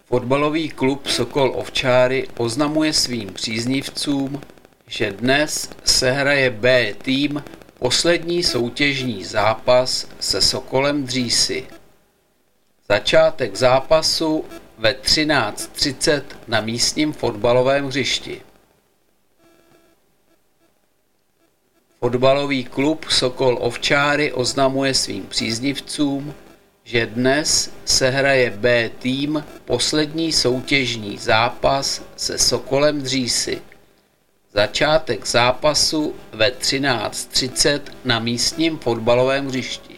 Fotbalový klub Sokol Ovčáry oznamuje svým příznivcům, že dnes se hraje B tým poslední soutěžní zápas se Sokolem Dřísy. Začátek zápasu ve 13:30 na místním fotbalovém hřišti. Fotbalový klub Sokol Ovčáry oznamuje svým příznivcům, že dnes se hraje B tým poslední soutěžní zápas se Sokolem Dřísy. Začátek zápasu ve 13:30 na místním fotbalovém hřišti.